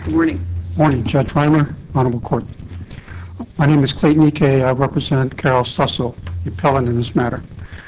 Good morning. Morning, Judge Reimer, Honorable Court. My name is Clayton Ike. I represent Carol Sussel, the appellant in this matter.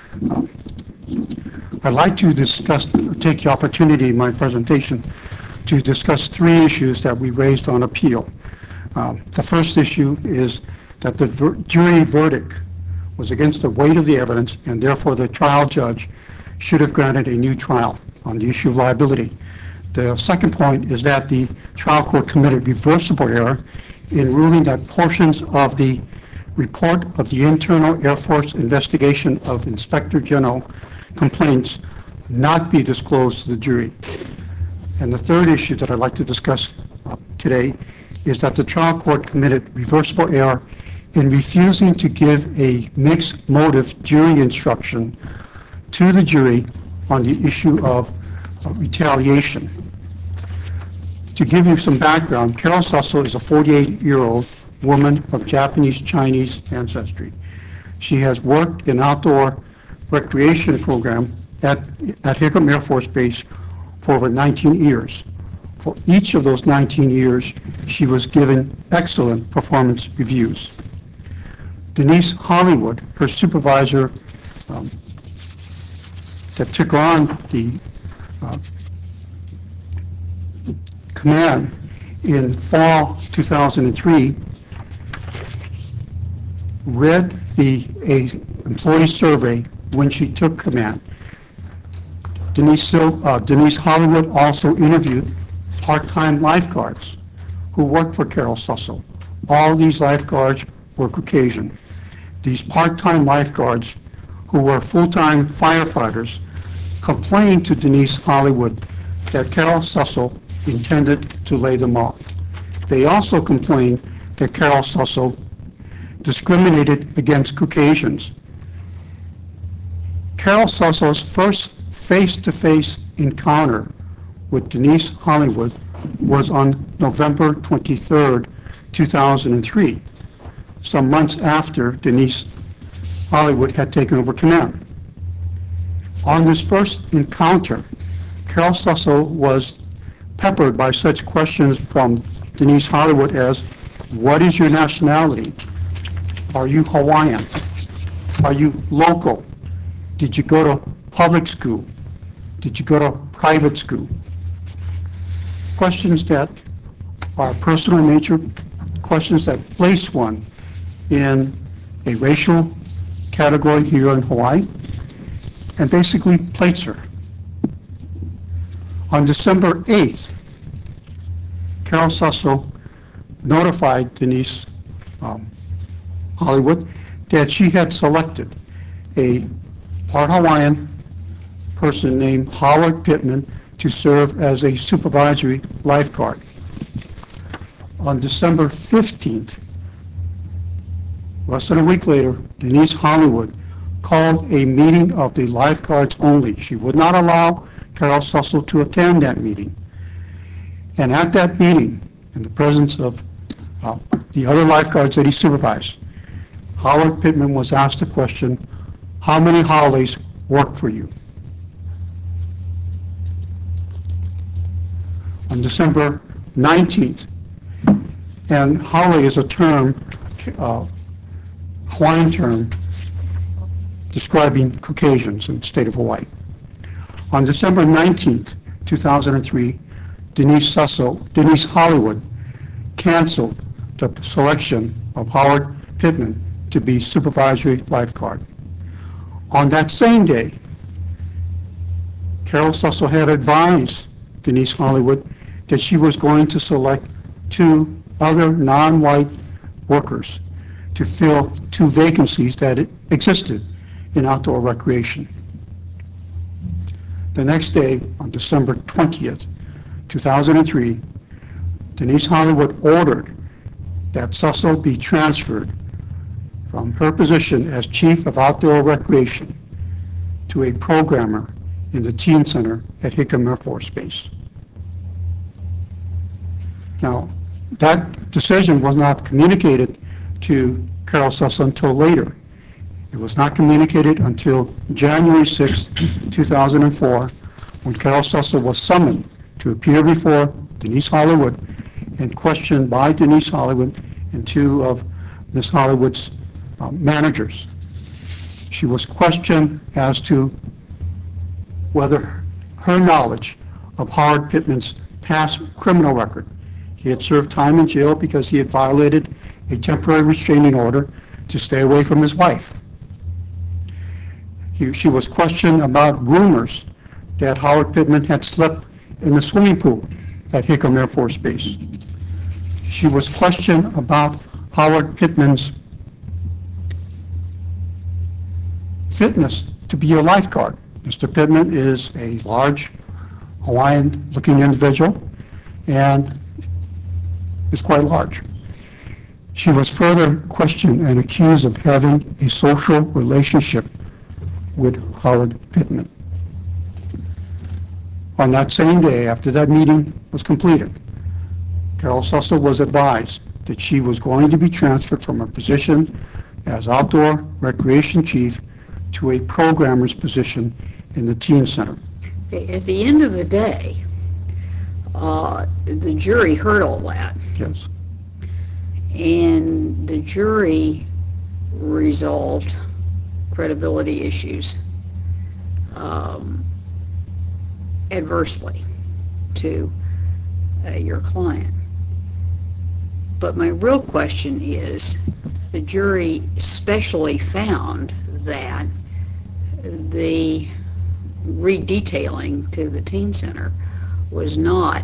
I'd like to take the opportunity in my presentation to discuss three issues that we raised on appeal. The first issue is that the jury verdict was against the weight of the evidence, and therefore the trial judge should have granted a new trial on the issue of liability. The second point is that the trial court committed reversible error in ruling that portions of the report of the Internal Air Force investigation of Inspector General complaints not be disclosed to the jury. And the third issue that I'd like to discuss today is that the trial court committed reversible error in refusing to give a mixed motive jury instruction to the jury on the issue of retaliation. To give you some background, Carol Sussel is a 48-year-old woman of Japanese-Chinese ancestry. She has worked in outdoor recreation program at Hickam Air Force Base for over 19 years. For each of those 19 years, she was given excellent performance reviews. Denise Hollywood, her supervisor that took on the command in fall 2003, read the employee survey when she took command. Denise Hollywood also interviewed part-time lifeguards who worked for Carol Sussel. All these lifeguards were Caucasian. These part-time lifeguards, who were full-time firefighters, complained to Denise Hollywood that Carol Sussel intended to lay them off. They also complained that Carol Sussel discriminated against Caucasians. Carol Sussel's first face-to-face encounter with Denise Hollywood was on November 23rd, 2003, some months after Denise Hollywood had taken over command. On this first encounter, Carol Sussel was peppered by such questions from Denise Hollywood as, what is your nationality? Are you Hawaiian? Are you local? Did you go to public school? Did you go to private school? Questions that are personal in nature, questions that place one in a racial category here in Hawaii, and basically plates her. On December 8th, Carol Sussel notified Denise Hollywood that she had selected a part Hawaiian person named Howard Pittman to serve as a supervisory lifeguard. On December 15th, less than a week later, Denise Hollywood called a meeting of the lifeguards only. She would not allow Carol Sussel to attend that meeting. And at that meeting, in the presence of the other lifeguards that he supervised, Howard Pittman was asked the question, how many Hollies work for you? On December 19th, and Holly is a term, Hawaiian term, describing Caucasians in the state of Hawaii. On December 19th, 2003, Denise Hollywood canceled the selection of Howard Pittman to be supervisory lifeguard. On that same day, Carol Sussel had advised Denise Hollywood that she was going to select two other non-white workers to fill two vacancies that existed in outdoor recreation. The next day, on December 20th, 2003, Denise Hollywood ordered that Sussel be transferred from her position as Chief of Outdoor Recreation to a programmer in the Teen Center at Hickam Air Force Base. Now, that decision was not communicated to Carol Sussel until later. It was not communicated until January 6, 2004, when Carol Sussel was summoned to appear before Denise Hollywood and questioned by Denise Hollywood and two of Ms. Hollywood's managers. She was questioned as to whether her knowledge of Howard Pittman's past criminal record. He had served time in jail because he had violated a temporary restraining order to stay away from his wife. She was questioned about rumors that Howard Pittman had slept in the swimming pool at Hickam Air Force Base. She was questioned about Howard Pittman's fitness to be a lifeguard. Mr. Pittman is a large Hawaiian-looking individual and is quite large. She was further questioned and accused of having a social relationship with Howard Pittman. On that same day, after that meeting was completed, Carol Sussel was advised that she was going to be transferred from her position as outdoor recreation chief to a programmer's position in the teen center. At the end of the day, the jury heard all that. Yes. And the jury resolved credibility issues adversely to your client. But my real question is, the jury specially found that the redetailing to the teen center was not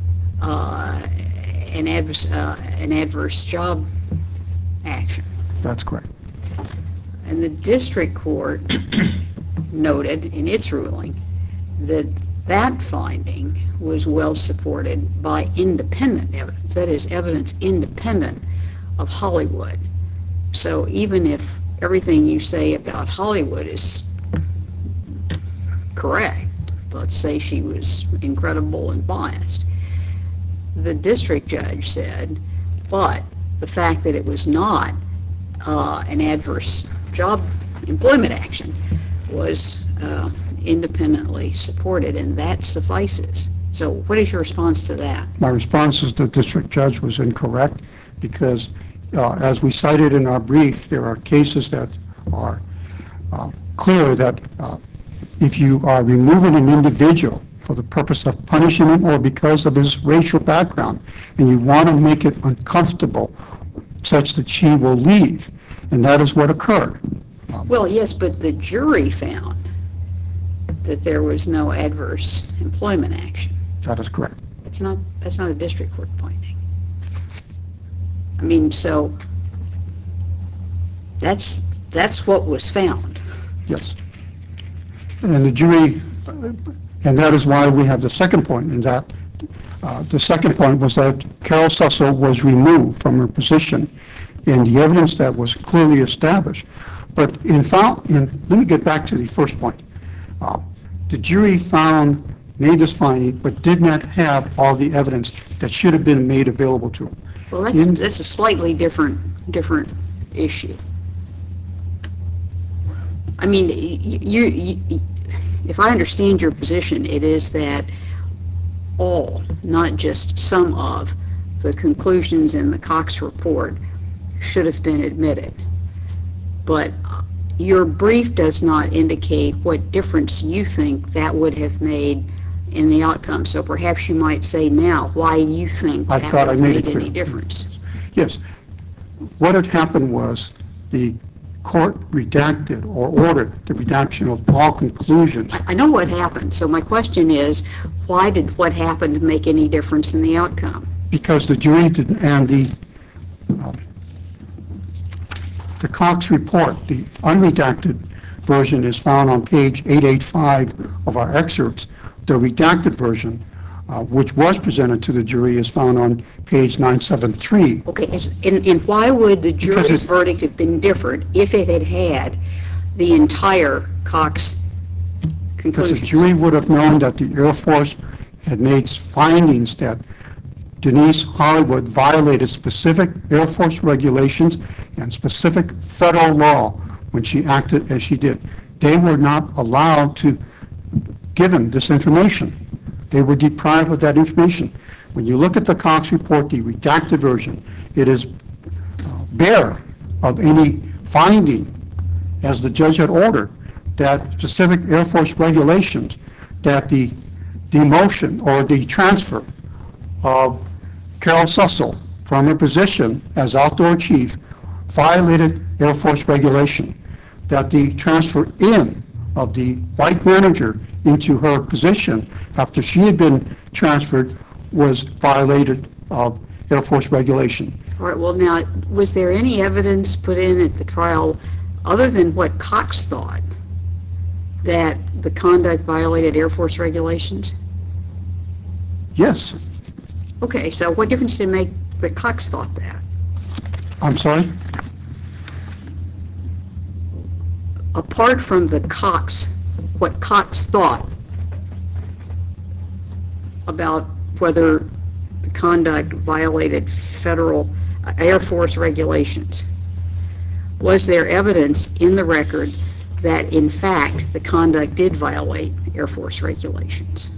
an adverse job action. That's correct. And the district court noted in its ruling that that finding was well supported by independent evidence, that is, evidence independent of Hollywood. So even if everything you say about Hollywood is correct, let's say she was incredible and biased, the district judge said, but the fact that it was not an adverse job employment action was independently supported, and that suffices. So what is your response to that? My response is the district judge was incorrect because, as we cited in our brief, there are cases that are clear that if you are removing an individual for the purpose of punishing him or because of his racial background, and you want to make it uncomfortable such that she will leave, and that is what occurred. Well, yes, but the jury found that there was no adverse employment action. That is correct. That's not a district court finding. I mean, so that's what was found. Yes. And the jury, and that is why we have the second point in that. The second point was that Carol Sussel was removed from her position in the evidence that was clearly established. But let me get back to the first point. The jury made this finding, but did not have all the evidence that should have been made available to them. Well, that's a slightly different issue. I mean, if I understand your position, it is that all, not just some of, the conclusions in the Cox report should have been admitted. But your brief does not indicate what difference you think that would have made in the outcome. So perhaps you might say now why you think that would have made any difference. Yes. What had happened was the court redacted or ordered the redaction of all conclusions. I know what happened. So my question is, why did what happened make any difference in the outcome? Because the jury did, and the Cox report, the unredacted version, is found on page 885 of our excerpts. The redacted version, which was presented to the jury, is found on page 973. Okay, and why would the jury's verdict have been different if it had had the entire Cox conclusions? Because the jury would have known that the Air Force had made findings that Denise Hollywood violated specific Air Force regulations and specific federal law when she acted as she did. They were not allowed to give him this information. They were deprived of that information. When you look at the Cox report, the redacted version, it is bare of any finding, as the judge had ordered, that specific Air Force regulations, that the demotion or the transfer of Carol Sussel from her position as outdoor chief violated Air Force regulation, that the transfer in of the white manager into her position after she had been transferred was violated of Air Force regulation. All right, well now, was there any evidence put in at the trial other than what Cox thought that the conduct violated Air Force regulations? Yes. Okay, so what difference did it make that Cox thought that? I'm sorry? Apart from the Cox, what Cox thought about whether the conduct violated federal Air Force regulations, was there evidence in the record that in fact the conduct did violate Air Force regulations?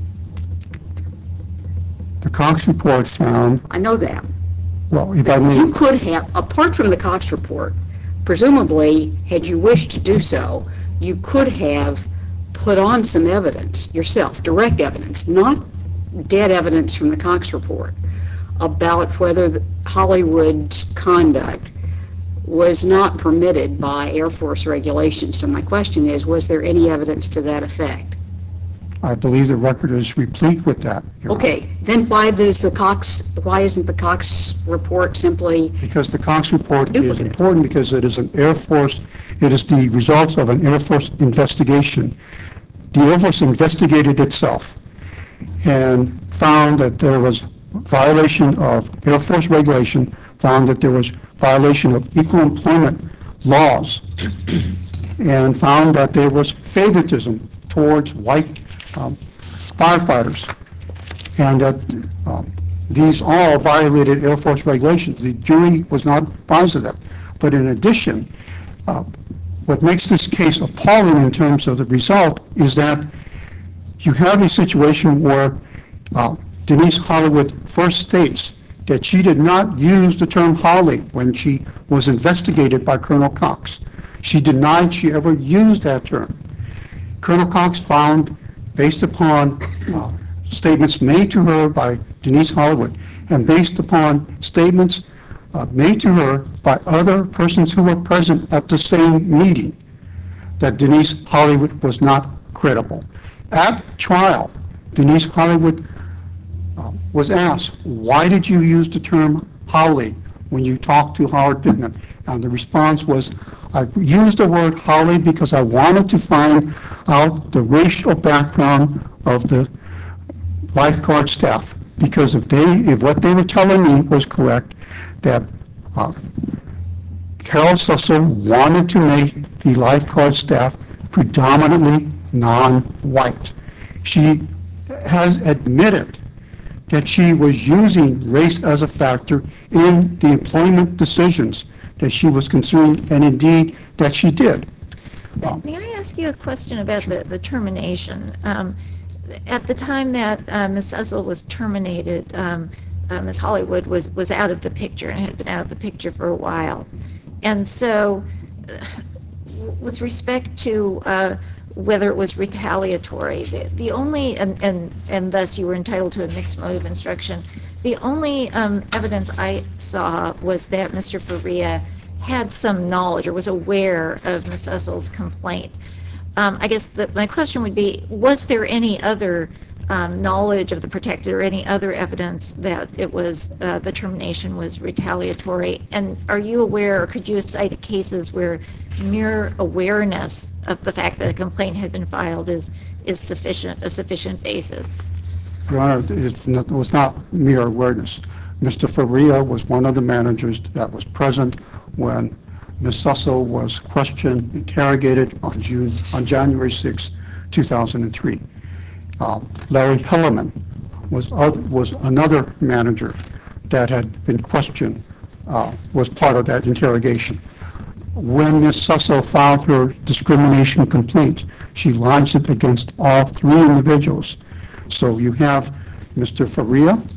The Cox report found, I know that. well, if I may, You could have, apart from the Cox report, presumably, had you wished to do so, you could have put on some evidence yourself, direct evidence, not dead evidence from the Cox report, about whether Hollywood's conduct was not permitted by Air Force regulations. So my question is, was there any evidence to that effect? I believe the record is replete with that, Your Honor. Okay, then why isn't the Cox report simply, Because the Cox report is Duplicative. important because it is an Air Force, it is the results of an Air Force investigation. The Air Force investigated itself and found that there was violation of Air Force regulation, found that there was violation of equal employment laws, and found that there was favoritism towards white firefighters, and that these all violated Air Force regulations. The jury was not positive. But in addition, what makes this case appalling in terms of the result is that you have a situation where Denise Hollywood first states that she did not use the term Holly when she was investigated by Colonel Cox. She denied she ever used that term. Colonel Cox found, based upon statements made to her by Denise Hollywood and based upon statements made to her by other persons who were present at the same meeting, that Denise Hollywood was not credible. At trial, Denise Hollywood was asked, why did you use the term Holly when you talked to Howard Pittman? And the response was, I used the word Holly because I wanted to find out the racial background of the lifeguard staff. Because if what they were telling me was correct, that Carol Sussel wanted to make the lifeguard staff predominantly non-white. She has admitted that she was using race as a factor in the employment decisions that she was concerned, and indeed that she did. May I ask you a question about the termination? At the time that Ms. Sussel was terminated, Ms. Hollywood was out of the picture and had been out of the picture for a while. And so, with respect to whether it was retaliatory, the only, and thus you were entitled to a mixed motive instruction, the only evidence I saw was that Mr. Faria had some knowledge or was aware of Ms. Sussel's complaint. I guess my question would be, was there any other knowledge of the protected or any other evidence that it was the termination was retaliatory? And are you aware, or could you cite cases where mere awareness of the fact that a complaint had been filed is a sufficient basis? Your Honor, it was not mere awareness. Mr. Faria was one of the managers that was present when Ms. Sussel was questioned, interrogated on January 6, 2003. Larry Hellerman was another manager that had been questioned, was part of that interrogation. When Ms. Sussel filed her discrimination complaint, she lodged it against all three individuals. So you have Mr. Faria,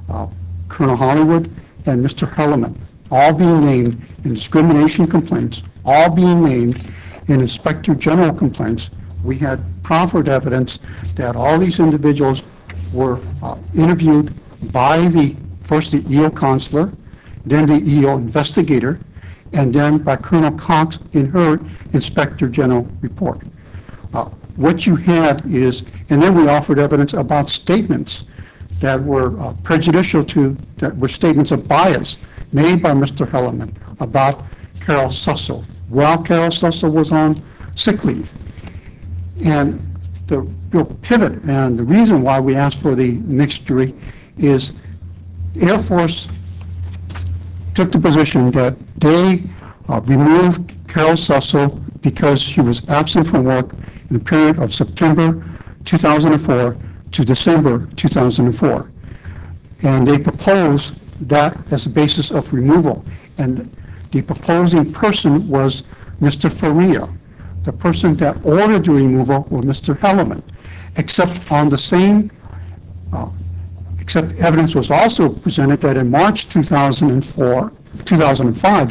Colonel Hollywood and Mr. Hellerman, all being named in discrimination complaints, all being named in Inspector General complaints. We had proffered evidence that all these individuals were interviewed by first the EO counselor, then the EO investigator, and then by Colonel Cox in her Inspector General report. What you had is, and then we offered evidence about statements that were prejudicial that were statements of bias made by Mr. Hellerman about Carol Sussel while Carol Sussel was on sick leave. And the real pivot and the reason why we asked for the mixed jury is the Air Force took the position that they removed Carol Sussel because she was absent from work in the period of September 2004 to December 2004. And they proposed that as a basis of removal. And the proposing person was Mr. Faria. The person that ordered the removal was Mr. Hellerman, except on the same, except evidence was also presented that in March 2005,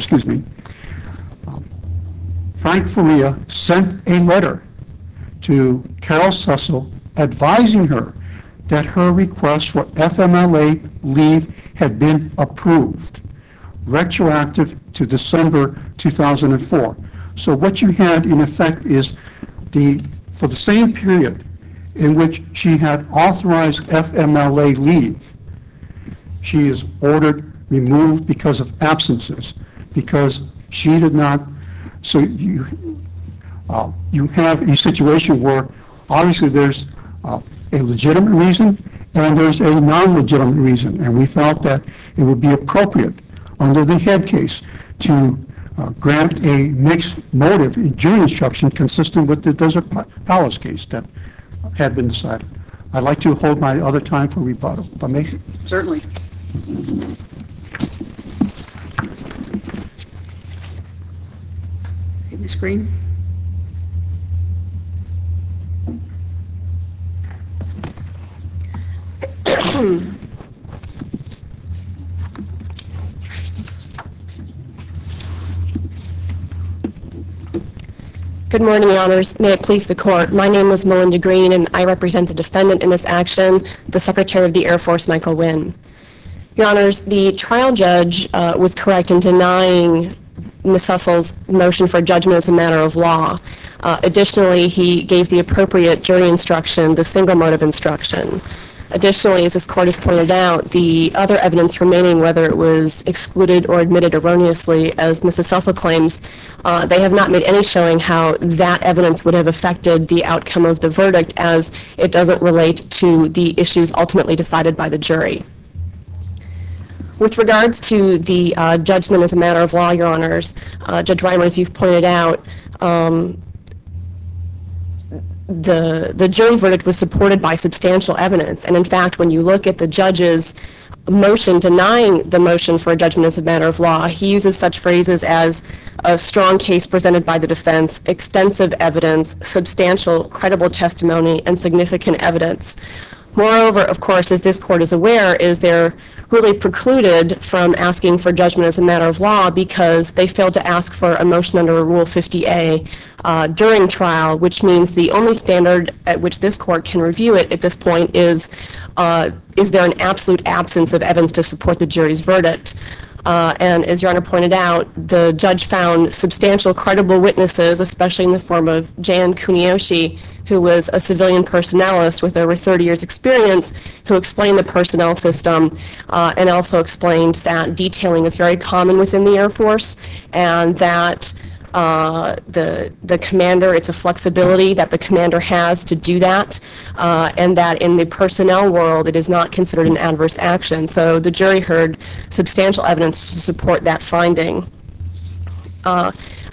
Frank Faria sent a letter to Carol Sussel advising her that her request for FMLA leave had been approved, retroactive to December 2004. So what you had in effect is for the same period in which she had authorized FMLA leave, she is ordered removed because of absences, because she did not. So you have a situation where obviously there's a legitimate reason and there's a non-legitimate reason, and we felt that it would be appropriate under the Head case to grant a mixed motive in jury instruction consistent with the Desert Palace case that had been decided. I'd like to hold my other time for rebuttal, if I may. Certainly. Okay, Ms. Green. Good morning, Your Honors. May it please the Court. My name is Melinda Green, and I represent the defendant in this action, the Secretary of the Air Force, Michael Wynn. Your Honors, the trial judge was correct in denying Ms. Sussel's motion for judgment as a matter of law. Additionally, he gave the appropriate jury instruction, the single motive instruction. Additionally, as this Court has pointed out, the other evidence remaining, whether it was excluded or admitted erroneously, as Mrs. Sussel claims, they have not made any showing how that evidence would have affected the outcome of the verdict, as it doesn't relate to the issues ultimately decided by the jury. With regards to the judgment as a matter of law, Your Honors, Judge Reimer, as you've pointed out, the jury verdict was supported by substantial evidence. And in fact, when you look at the judge's motion denying the motion for a judgment as a matter of law, he uses such phrases as a strong case presented by the defense, extensive evidence, substantial, credible testimony, and significant evidence. Moreover, of course, as this Court is aware, is they're really precluded from asking for judgment as a matter of law because they failed to ask for a motion under Rule 50A during trial, which means the only standard at which this Court can review it at this point is there an absolute absence of evidence to support the jury's verdict? And as Your Honor pointed out, the judge found substantial credible witnesses, especially in the form of Jan Kuniyoshi, who was a civilian personnelist with over 30 years experience, who explained the personnel system and also explained that detailing is very common within the Air Force, and that the commander, it's a flexibility that the commander has to do that, and that in the personnel world it is not considered an adverse action. So the jury heard substantial evidence to support that finding. I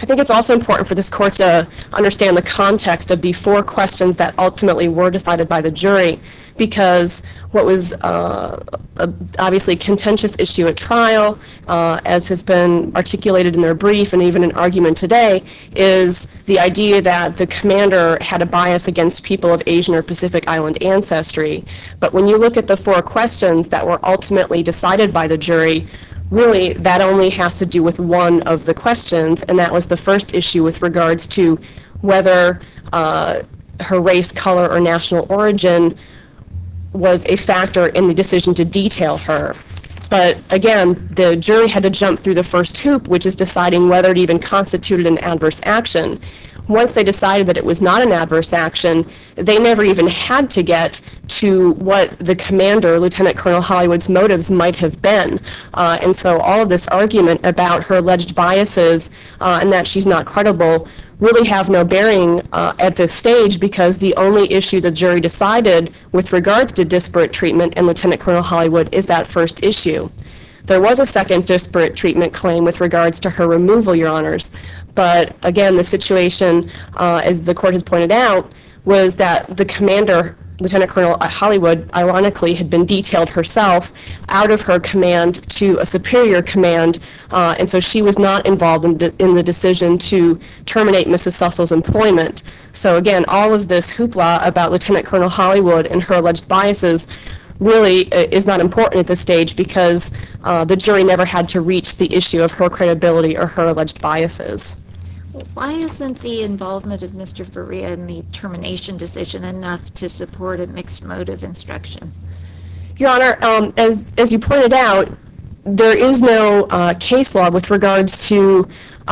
I think it's also important for this court to understand the context of the 4 questions that ultimately were decided by the jury, because what was obviously a contentious issue at trial, as has been articulated in their brief and even an argument today, is the idea that the commander had a bias against people of Asian or Pacific Island ancestry. But when you look at the 4 questions that were ultimately decided by the jury, really, that only has to do with one of the questions, and that was the first issue with regards to whether her race, color, or national origin was a factor in the decision to detail her. But again, the jury had to jump through the first hoop, which is deciding whether it even constituted an adverse action. Once they decided that it was not an adverse action, they never even had to get to what the commander, Lieutenant Colonel Hollywood's motives might have been. And so all of this argument about her alleged biases and that she's not credible really have no bearing at this stage, because the only issue the jury decided with regards to disparate treatment and Lieutenant Colonel Hollywood is that first issue. There was a second disparate treatment claim with regards to her removal, Your Honors. But again, the situation, as the court has pointed out, was that the commander, Lieutenant Colonel Hollywood, ironically, had been detailed herself out of her command to a superior command, and so she was not involved in the decision to terminate Mrs. Sussel's employment. So again, all of this hoopla about Lieutenant Colonel Hollywood and her alleged biases really is not important at this stage, because the jury never had to reach the issue of her credibility or her alleged biases. Why isn't the involvement of Mr. Faria in the termination decision enough to support a mixed motive instruction? Your Honor, as you pointed out, there is no case law with regards to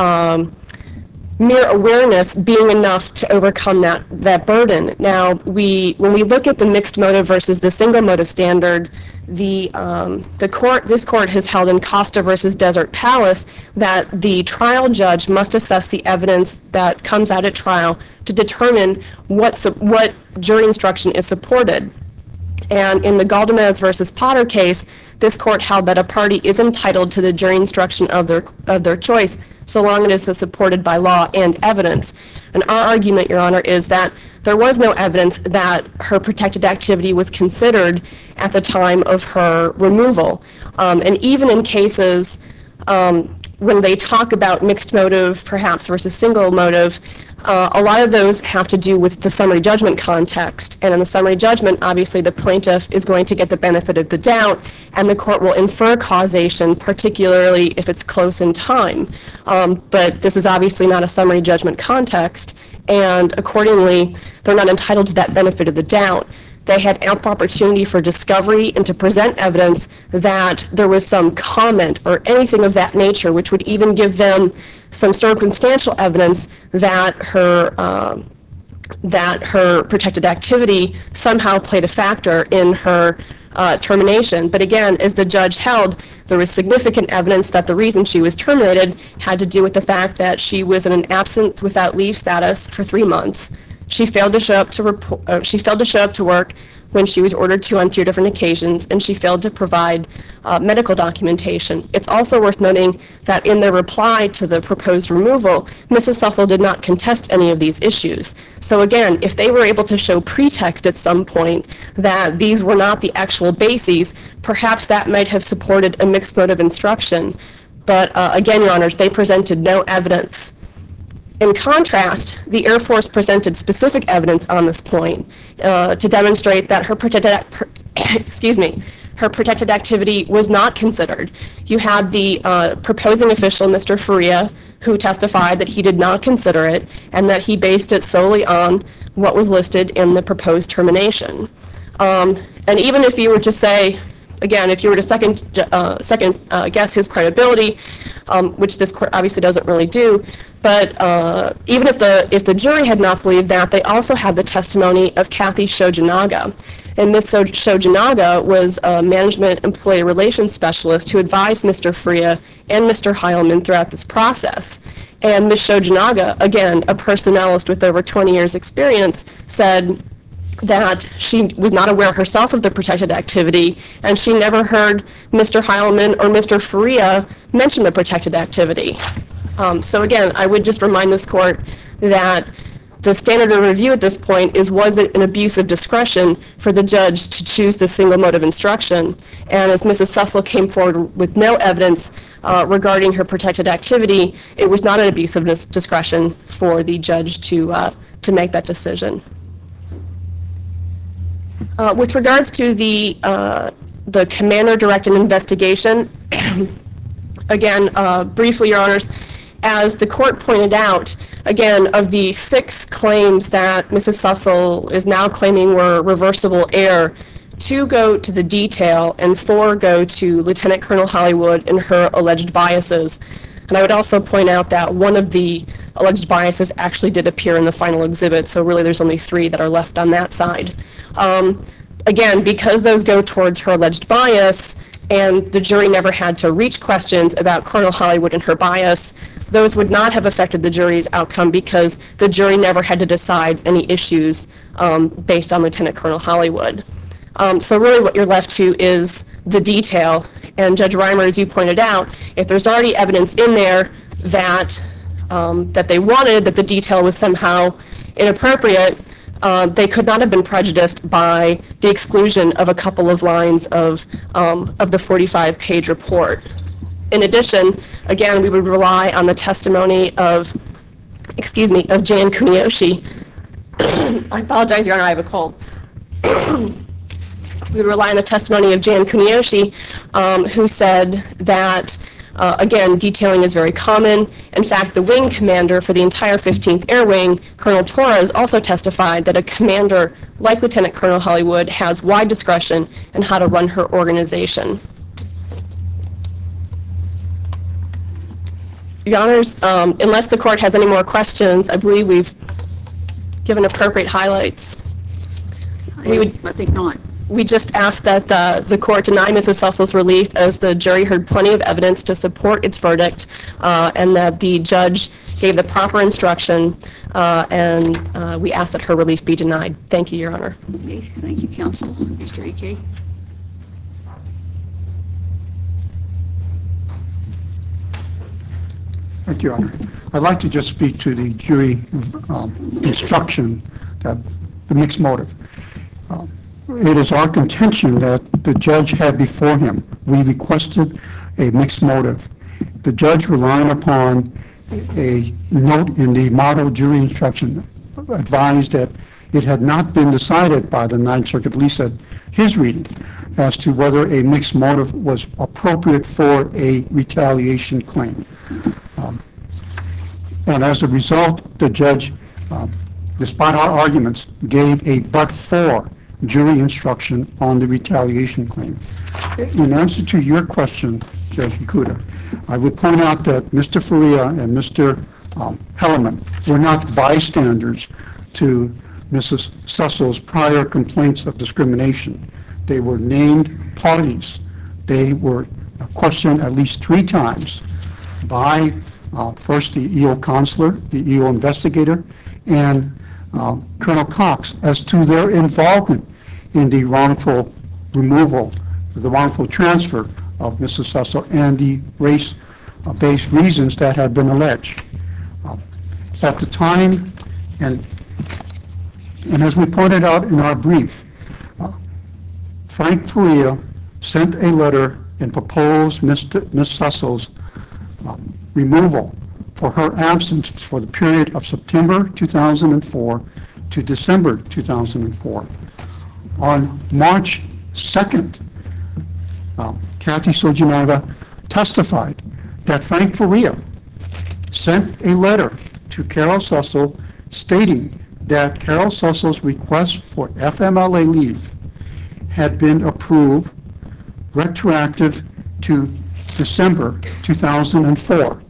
mere awareness being enough to overcome that burden. Now, when we look at the mixed motive versus the single motive standard, this court has held in Costa versus Desert Palace that the trial judge must assess the evidence that comes out at trial to determine what jury instruction is supported. And in the Galdamez versus Potter case, this court held that a party is entitled to the jury instruction of their choice, so long as it is supported by law and evidence. And our argument, Your Honor, is that there was no evidence that her protected activity was considered at the time of her removal. And even in cases when they talk about mixed motive, perhaps, versus single motive, a lot of those have to do with the summary judgment context. And in the summary judgment, obviously, the plaintiff is going to get the benefit of the doubt, and the court will infer causation, particularly if it's close in time. But this is obviously not a summary judgment context, and accordingly, they're not entitled to that benefit of the doubt. They had ample opportunity for discovery and to present evidence that there was some comment or anything of that nature, which would even give them some circumstantial evidence that her protected activity somehow played a factor in her termination. But again, as the judge held, there was significant evidence that the reason she was terminated had to do with the fact that she was in an absence without leave status for 3 months. She failed to show up to work when she was ordered to on 2 different occasions, and she failed to provide medical documentation. It's also worth noting that in their reply to the proposed removal, Mrs. Sussel did not contest any of these issues. So again, if they were able to show pretext at some point that these were not the actual bases, perhaps that might have supported a mixed motive instruction. But again, Your Honors, they presented no evidence. In contrast, the Air Force presented specific evidence on this point to demonstrate that her protected activity was not considered. You had the proposing official, Mr. Faria, who testified that he did not consider it and that he based it solely on what was listed in the proposed termination. And even if you were to say, again, if you were to second guess his credibility, which this court obviously doesn't really do, but even if the jury had not believed that, they also had the testimony of Kathy Shojinaga. And Ms. Shojinaga was a management employee relations specialist who advised Mr. Faria and Mr. Heilman throughout this process. And Ms. Shojinaga, again, a personnelist with over 20 years experience, said that she was not aware herself of the protected activity, and she never heard Mr. Heilman or Mr. Faria mention the protected activity. So again, I would just remind this court that the standard of review at this point is, was it an abuse of discretion for the judge to choose the single mode of instruction? And as Mrs. Cecil came forward with no evidence regarding her protected activity, it was not an abuse of discretion for the judge to make that decision. With regards to the commander-directed investigation, again, briefly, Your Honors, as the court pointed out, again, of the 6 claims that Mrs. Cecil is now claiming were reversible error, 2 go to the detail and 4 go to Lieutenant Colonel Hollywood and her alleged biases. And I would also point out that one of the alleged biases actually did appear in the final exhibit, so really there's only 3 that are left on that side. Again, because those go towards her alleged bias, and the jury never had to reach questions about Colonel Hollywood and her bias, those would not have affected the jury's outcome because the jury never had to decide any issues based on Lieutenant Colonel Hollywood. So really what you're left to is the detail. And Judge Reimer, as you pointed out, if there's already evidence in there that, that they wanted, that the detail was somehow inappropriate, they could not have been prejudiced by the exclusion of a couple of lines of the 45-page report. In addition, again, we would rely on the testimony of, of Jan Kuniyoshi. I apologize, Your Honor, I have a cold. We would rely on the testimony of Jan Kuniyoshi, who said that, again, detailing is very common. In fact, the wing commander for the entire 15th Air Wing, Colonel Torres, also testified that a commander like Lieutenant Colonel Hollywood has wide discretion in how to run her organization. Your Honors, unless the court has any more questions, I believe we've given appropriate highlights. I think not. We just ask that the court deny Mrs. Cecil's relief, as the jury heard plenty of evidence to support its verdict, and that the judge gave the proper instruction, and we ask that her relief be denied. Thank you, Your Honor. Okay, thank you, counsel. Mr. Ike? Thank you, Your Honor. I'd like to just speak to the jury instruction, that the mixed motive. It is our contention that the judge had before him, we requested a mixed motive. The judge, relying upon a note in the model jury instruction, advised that it had not been decided by the Ninth Circuit, at least at his reading, as to whether a mixed motive was appropriate for a retaliation claim. And as a result, the judge, despite our arguments, gave a but-for jury instruction on the retaliation claim. In answer to your question, Judge Ikuda, I would point out that Mr. Faria and Mr. Hellerman were not bystanders to Mrs. Cecil's prior complaints of discrimination. They were named parties. They were questioned at least 3 times by first the EO counselor, the EO investigator, and Colonel Cox as to their involvement in the wrongful removal, the wrongful transfer of Mrs. Cecil and the race-based reasons that had been alleged. At the time, and as we pointed out in our brief, Frank Faria sent a letter and proposed Ms. Cecil's removal for her absence for the period of September 2004 to December 2004. On March 2nd, Kathy Sojinova testified that Frank Faria sent a letter to Carol Cecil stating that Carol Cecil's request for FMLA leave had been approved retroactive to December 2004.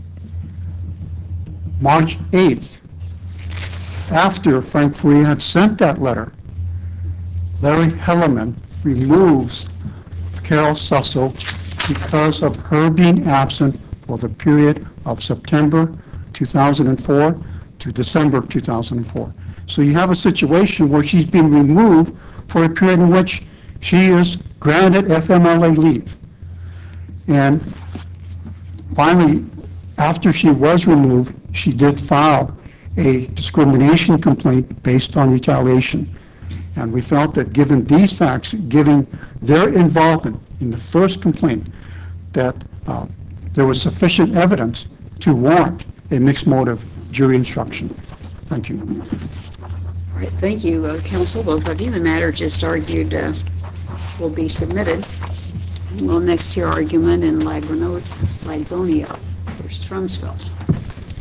March 8th, after Frank Faria had sent that letter, Larry Hellerman removes Carol Cecil because of her being absent for the period of September 2004 to December 2004. So you have a situation where she's being removed for a period in which she is granted FMLA leave. And finally, After she was removed, she did file a discrimination complaint based on retaliation. And we felt that given these facts, given their involvement in the first complaint, that there was sufficient evidence to warrant a mixed motive jury instruction. Thank you. All right, thank you, counsel, both of you. The matter just argued will be submitted. We'll next hear argument in Lagonia versus Rumsfeld.